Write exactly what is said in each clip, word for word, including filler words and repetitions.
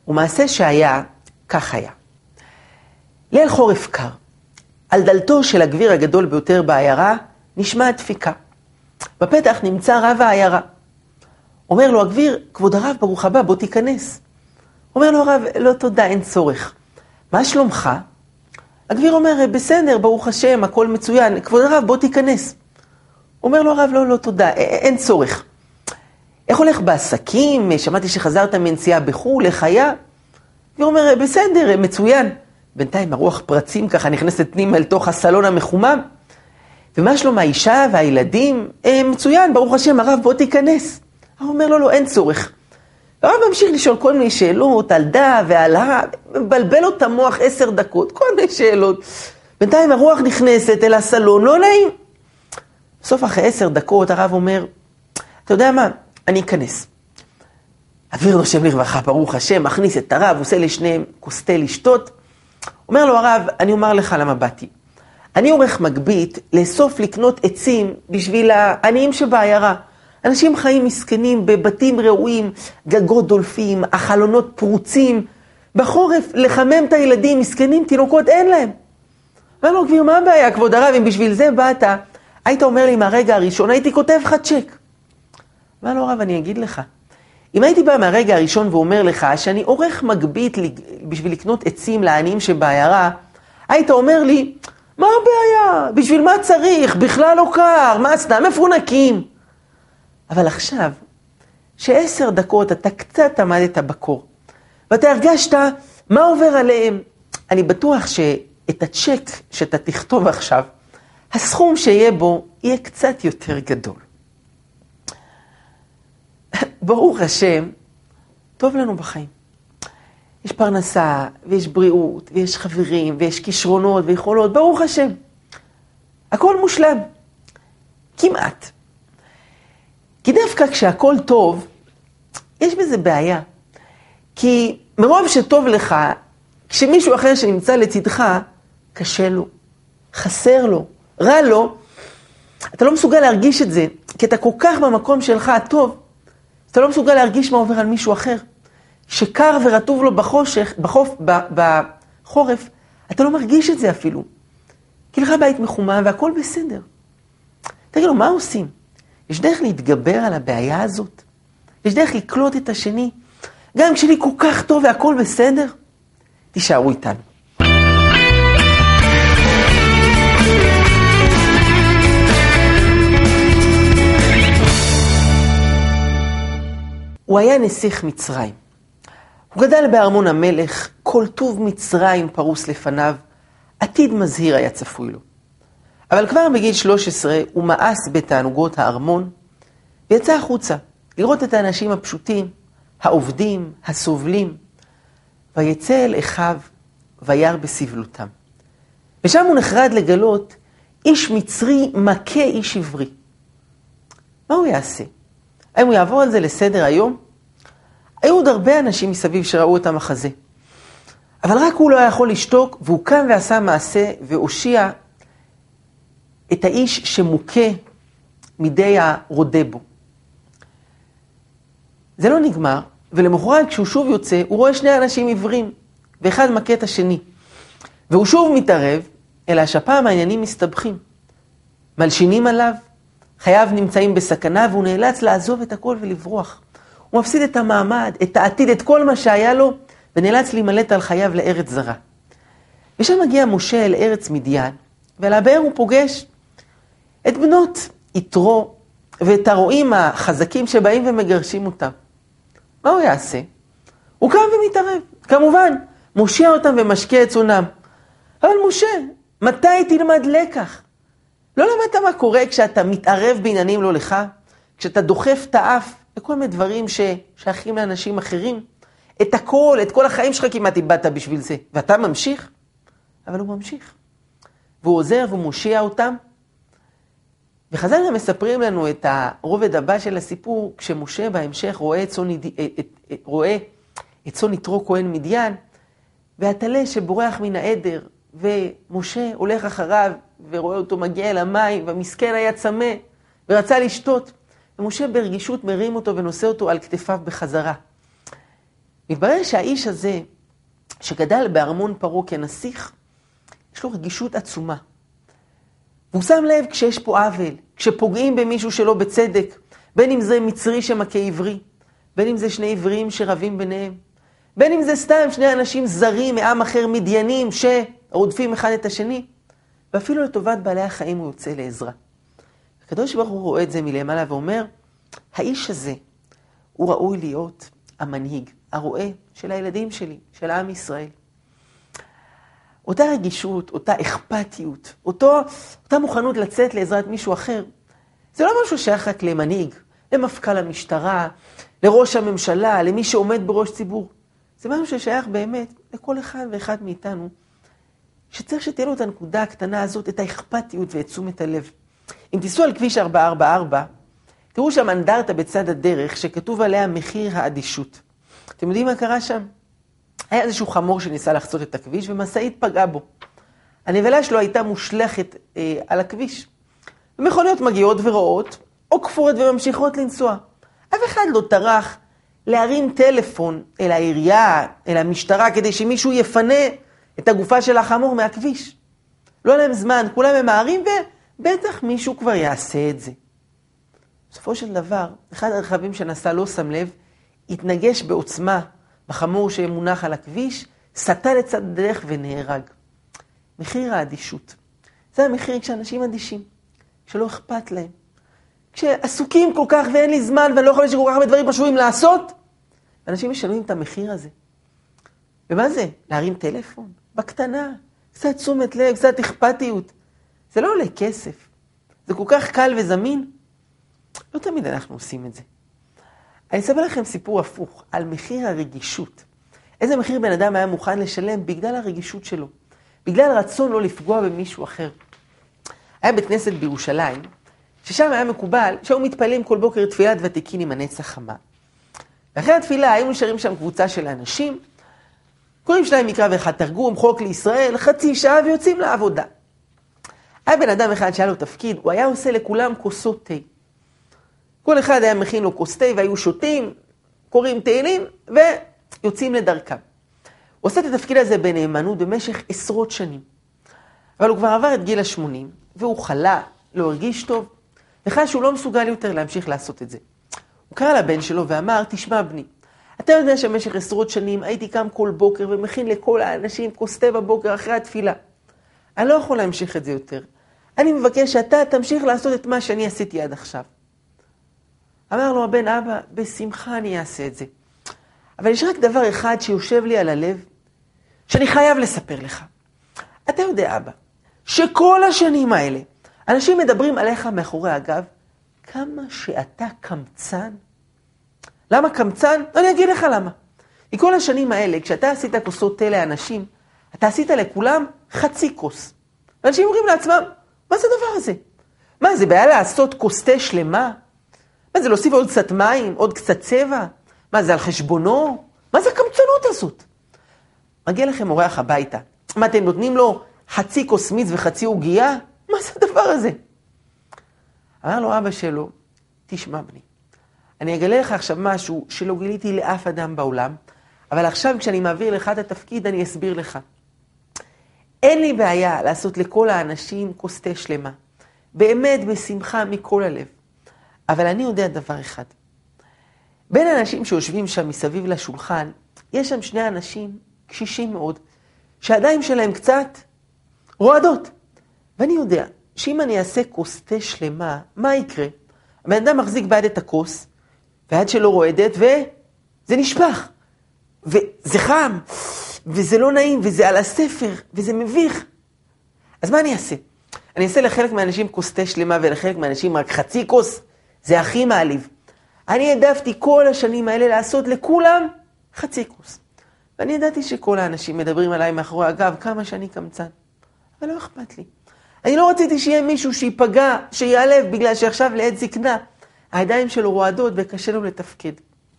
ומעשה שהיה, כך היה. ליל חורף קר. על דלתו של הגביר הגדול ביותר בעיירה נשמע דפיקה. בפתח נמצא רב העיירה. אומר לו הגביר, כבוד הרב ברוך הבא, בוא תיכנס. אומר לו הרב, לא תודה, אין צורך. מה שלומך? הגביר אומר, בסדר, ברוך השם, הכל מצוין. כבוד הרב, בוא תיכנס. אומר לו הרב, לא, לא תודה, אין צורך. איך הולך בעסקים? שמעתי שחזרת מנסיעה בחו"ל, איך היה? הגביר אומר, בסדר, מצוין. בינתיים הרוח פרצים ככה נכנסת פנימה אל תוך הסלון המחומם. ומה שלום האישה והילדים? אה, מצוין, ברוך השם, הרב, בוא תיכנס. הוא אומר לו, לא, אין צורך. הרב ממשיך לשאול כל מיני שאלות על דה ועל ה... מבלבל לו את המוח עשר דקות, כל מיני שאלות. בינתיים הרוח נכנסת אל הסלון, לא נעים. בסוף אחרי עשר דקות הרב אומר, אתה יודע מה? אני אכנס. אוויר נושם לרווחה, ברוך השם, מכניס את הרב, עושה לשניהם כוס תה לשתות. אומר לו הרב, אני אומר לך למה באתי. אני עורך מגבית לאסוף לקנות עצים בשביל העניים שבעיירה. אנשים חיים מסכנים בבתים ראויים, גגות דולפים, החלונות פרוצים. בחורף לחמם את הילדים, מסכנים, תינוקות, אין להם. אומר לו, גביר, מה הבעיה, כבוד הרב, אם בשביל זה באת, היית אומר לי מהרגע הראשון, הייתי כותב לך צ'ק. אומר לו, הרב, אני אגיד לך. אם הייתי בא מהרגע הראשון ואומר לך שאני עורך מגבית בשביל לקנות עצים לעניים שבעיירה, היית אומר לי, מה הבעיה? בשביל מה צריך? בכלל לא קר, מה סתם מפונקים? אבל עכשיו, שעשר דקות אתה קצת עמדת בקור, ואתה הרגשת מה עובר עליהם, אני בטוח שאת הצ'ק שאתה תכתוב עכשיו, הסכום שיהיה בו יהיה קצת יותר גדול. ברוך השם, טוב לנו בחיים. יש פרנסה, ויש בריאות, ויש חברים, ויש כישרונות ויכולות, ברוך השם. הכל מושלם. כמעט. כי דווקא כשהכל טוב, יש בזה בעיה. כי מרוב שטוב לך, כשמישהו אחר שנמצא לצדך, קשה לו, חסר לו, רע לו, אתה לא מסוגל להרגיש את זה, כי אתה כל כך במקום שלך הטוב, אתה לא מסוגל להרגיש מה עובר על מישהו אחר. שקר ורטוב לו בחושך, בחוף, בחורף, אתה לא מרגיש את זה אפילו. כי לך בית מחומם והכל בסדר. תגיד לו, מה עושים? יש דרך להתגבר על הבעיה הזאת? יש דרך לקלוט את השני? גם כשלי כל כך טוב והכל בסדר? תישארו איתנו. הוא היה נסיך מצרים. הוא גדל בארמון המלך, כל טוב מצרים פרוס לפניו, עתיד מזהיר היה צפוי לו. אבל כבר בגיל שלוש עשרה הוא מאס בתענוגות הארמון, ויצא החוצה לראות את האנשים הפשוטים, העובדים, הסובלים, ויצא אל אחיו וירא בסבלותם. ושם הוא נחרד לגלות איש מצרי מכה איש עברי. מה הוא יעשה? האם הוא יעבור על זה לסדר היום? היו עוד הרבה אנשים מסביב שראו את המחזה. אבל רק הוא לא היה יכול לשתוק, והוא קם ועשה מעשה והושיע את האיש שמוכה מידי הרודה בו. זה לא נגמר, ולמחרת כשהוא שוב יוצא, הוא רואה שני אנשים עיוורים, ואחד מכה את השני. והוא שוב מתערב, אלא שהפעם העניינים מסתבכים. מלשינים עליו, חייו נמצאים בסכנה, והוא נאלץ לעזוב את הכל ולברוח. הוא מפסיד את המעמד, את העתיד, את כל מה שהיה לו, ונאלץ להימלט על חייו לארץ זרה. ושם מגיע משה אל ארץ מדיין, ועל הבאר הוא פוגש את בנות יתרו, ואת הרועים החזקים שבאים ומגרשים אותם. מה הוא יעשה? הוא קם ומתערב. כמובן, מושיע אותם ומשקיע את צונם. אבל משה, מתי תלמד לקח? לא למדת מה קורה כשאתה מתערב בעניינים לא לך? כשאתה דוחף את האף וכל מיני דברים ששייכים לאנשים אחרים? את הכל, את כל החיים שלך כמעט איבדת בשביל זה. ואתה ממשיך? אבל הוא ממשיך. והוא עוזר ומושיע אותם. וחז"ל גם מספרים לנו את הרובד הבא של הסיפור, כשמשה בהמשך רואה את צאן, את, את, רואה את צאן יתרו כהן מדיין, והטלה שבורח מן העדר, ומשה הולך אחריו, ורואה אותו מגיע אל המים, והמסכן היה צמא, ורצה לשתות. ומשה ברגישות מרים אותו ונושא אותו על כתפיו בחזרה. מתברר שהאיש הזה, שגדל בארמון פרעה כנסיך, יש לו רגישות עצומה. והוא שם לב כשיש פה עוול, כשפוגעים במישהו שלא בצדק, בין אם זה מצרי שמכה עברי, בין אם זה שני עבריים שרבים ביניהם, בין אם זה סתם שני אנשים זרים מעם אחר מדיינים שרודפים אחד את השני, ואפילו לטובת בעלי החיים הוא יוצא לעזרה. הקדוש ברוך הוא רואה את זה מלמעלה ואומר, האיש הזה הוא ראוי להיות המנהיג, הרועה של הילדים שלי, של עם ישראל. אותה רגישות, אותה אכפתיות, אותו, אותה מוכנות לצאת לעזרת מישהו אחר, זה לא משהו שייך רק למנהיג, למפכ"ל המשטרה, לראש הממשלה, למי שעומד בראש ציבור. זה משהו ששייך באמת לכל אחד ואחד מאיתנו, שצריך שתהיה לו את הנקודה הקטנה הזאת, את האכפתיות ואת תשומת הלב. אם תיסעו על כביש ארבע ארבע ארבע, תראו שם אנדרטה בצד הדרך שכתוב עליה מחיר האדישות. אתם יודעים מה קרה שם? היה איזשהו חמור שניסה לחצות את הכביש ומשאית פגעה בו. הנבלה שלו הייתה מושלכת אה, על הכביש. ומכוניות מגיעות ורואות, או כפורת וממשיכות לנסוע. אף אחד לא טרח להרים טלפון אל העירייה, אל המשטרה, כדי שמישהו יפנה את הגופה של החמור מהכביש. לא להם זמן, כולם ממהרים, ובטח מישהו כבר יעשה את זה. בסופו של דבר, אחד הרכבים שנסע לא שם לב, התנגש בעוצמה בחמור שמונח על הכביש, סטה לצד הדרך ונהרג. מחיר האדישות. זה המחיר כשאנשים אדישים, שלא אכפת להם. כשעסוקים כל כך ואין לי זמן ואני לא יכול שכל כך הרבה דברים חשובים לעשות, אנשים משלמים את המחיר הזה. ומה זה? להרים טלפון? בקטנה. קצת תשומת לב, קצת אכפתיות. זה לא עולה כסף. זה כל כך קל וזמין. לא תמיד אנחנו עושים את זה. אני אספר לכם סיפור הפוך על מחיר הרגישות. איזה מחיר בן אדם היה מוכן לשלם בגלל הרגישות שלו. בגלל רצון לא לפגוע במישהו אחר. היה בית כנסת בירושלים, ששם היה מקובל שהיו מתפעלים כל בוקר תפילת ותיקין עם הנץ החמה. ואחרי התפילה היינו נשארים שם קבוצה של אנשים, קוראים שלהם מקרא ואחד תרגום, חוק לישראל, חצי שעה ויוצאים לעבודה. היה בן אדם אחד שהיה לו תפקיד, הוא היה עושה לכולם כוסות תה. כל אחד היה מכין לו כוס תה והיו שותים, קוראים תהילים ויוצאים לדרכם. הוא עושה את התפקיד הזה בנאמנות במשך עשרות שנים. אבל הוא כבר עבר את גיל ה-שמונים, והוא חלה, לא הרגיש טוב, וחש שהוא לא מסוגל יותר להמשיך לעשות את זה. הוא קרא לבן שלו ואמר, תשמע בני, אתה יודע שבמשך עשרות שנים הייתי קם כל בוקר ומכין לכל האנשים כוס תה בבוקר אחרי התפילה. אני לא יכול להמשיך את זה יותר. אני מבקש שאתה תמשיך לעשות את מה שאני עשיתי עד עכשיו. אמר לו הבן, אבא, בשמחה אני אעשה את זה. אבל יש רק דבר אחד שיושב לי על הלב, שאני חייב לספר לך. אתה יודע, אבא, שכל השנים האלה, אנשים מדברים עליך מאחורי הגב, כמה שאתה קמצן. למה קמצן? אני אגיד לך למה. כי כל השנים האלה, כשאתה עשית כוסות תה לאנשים, אתה עשית לכולם חצי כוס. ואנשים אומרים לעצמם, מה זה הדבר הזה? מה, זה בעיה לעשות כוס תה שלמה? מה, זה להוסיף עוד קצת מים, עוד קצת צבע? מה, זה על חשבונו? מה זה הקמצנות הזאת? מגיע לכם אורח הביתה. מה, אתם נותנים לו חצי כוס מיץ וחצי עוגיה? מה זה הדבר הזה? אמר לו אבא שלו, תשמע בני, אני אגלה לך עכשיו משהו שלא גיליתי לאף אדם בעולם, אבל עכשיו כשאני מעביר לך את התפקיד אני אסביר לך. אין לי בעיה לעשות לכל האנשים כוס תה שלמה. באמת בשמחה מכל הלב. אבל אני יודע דבר אחד. בין האנשים שיושבים שם מסביב לשולחן, יש שם שני אנשים קשישים מאוד, שהידיים שלהם קצת רועדות. ואני יודע שאם אני אעשה כוס תה שלמה, מה יקרה? הבן אדם מחזיק ביד את הכוס, והיד שלו רועדת, וזה נשפך. וזה חם, וזה לא נעים, וזה על הספר, וזה מביך. אז מה אני אעשה? אני אעשה לחלק מהאנשים כוס תה שלמה, ולחלק מהאנשים רק חצי כוס? זה הכי מעליב. אני העדפתי כל השנים האלה לעשות לכולם חצי כוס. ואני ידעתי שכל האנשים מדברים עליי מאחורי הגב כמה שאני קמצן. אבל לא אכפת לי. אני לא רציתי שיהיה מישהו שיפגע, שיעלב, בגלל שעכשיו לעת זקנה, הידיים שלו רועדות וקשה לו לתפקד.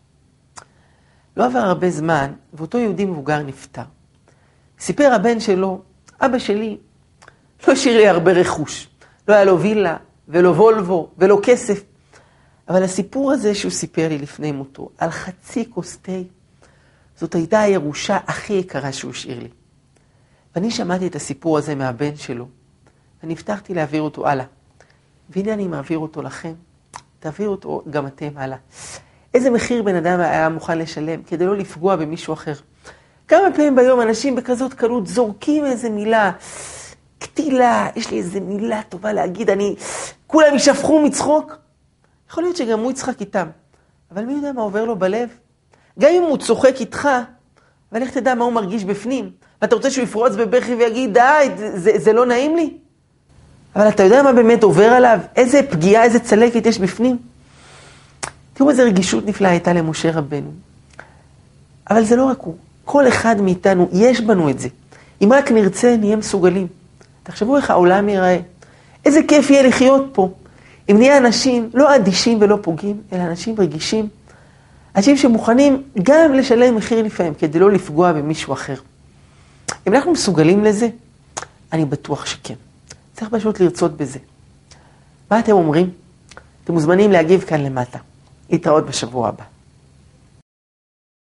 לא עבר הרבה זמן, ואותו יהודי מבוגר נפטר. סיפר הבן שלו, אבא שלי לא השאיר לי הרבה רכוש. לא היה לו וילה, ולא וולבו, ולא כסף. אבל הסיפור הזה שהוא סיפר לי לפני מותו, על חצי כוס תה, זאת הייתה הירושה הכי יקרה שהוא השאיר לי. ואני שמעתי את הסיפור הזה מהבן שלו, ואני הבטחתי להעביר אותו הלאה. והנה אני מעביר אותו לכם, תעביר אותו גם אתם הלאה. איזה מחיר בן אדם היה מוכן לשלם כדי לא לפגוע במישהו אחר. כמה פעמים ביום אנשים בכזאת קלות זורקים איזה מילה, קטילה, יש לי איזה מילה טובה להגיד, אני, כולם ישפכו מצחוק. יכול להיות שגם הוא יצחק איתם, אבל מי יודע מה עובר לו בלב? גם אם הוא צוחק איתך, אבל איך תדע מה הוא מרגיש בפנים? ואתה רוצה שהוא יפרוץ בבכי ויגיד, די, זה, זה לא נעים לי? אבל אתה יודע מה באמת עובר עליו? איזה פגיעה, איזה צלקת יש בפנים? תראו איזה רגישות נפלאה הייתה למשה רבנו. אבל זה לא רק הוא. כל אחד מאיתנו, יש בנו את זה. אם רק נרצה, נהיה מסוגלים. תחשבו איך העולם ייראה. איזה כיף יהיה לחיות פה. אם נהיה אנשים לא אדישים ולא פוגעים, אלא אנשים רגישים. אנשים שמוכנים גם לשלם מחיר לפעמים, כדי לא לפגוע במישהו אחר. אם אנחנו מסוגלים לזה, אני בטוח שכן. צריך פשוט לרצות בזה. מה אתם אומרים? אתם מוזמנים להגיב כאן למטה. להתראות בשבוע הבא.